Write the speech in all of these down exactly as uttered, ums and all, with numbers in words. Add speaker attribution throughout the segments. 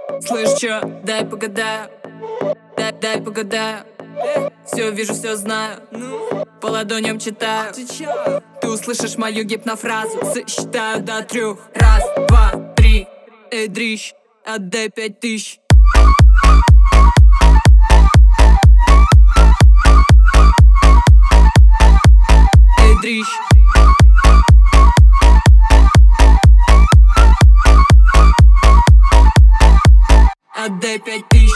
Speaker 1: Слышь, чё, дай погадаю. Дай, дай погадаю. Все вижу, все знаю. По ладоням читаю. Ты услышишь мою гипнофразу. Сосчитаю до трех. Раз, два, три. Эй, дрищ, отдай пять тысяч. Эй, дрищ. Отдай пять тысяч.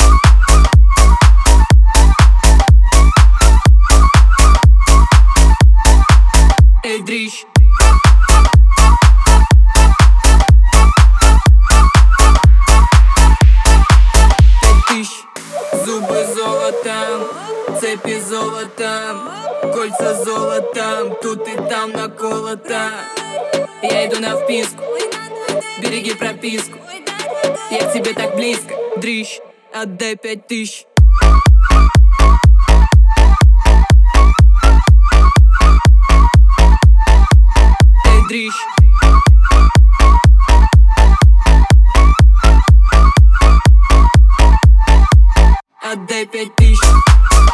Speaker 1: Эй, дрищ. Пять тысяч. Зубы золотом, цепи золотом, кольца золотом, тут и там наколото. Я иду на вписку, береги прописку. Я к тебе так близко, дрищ, отдай пять тысяч. Эй, дрищ. Отдай пять тысяч.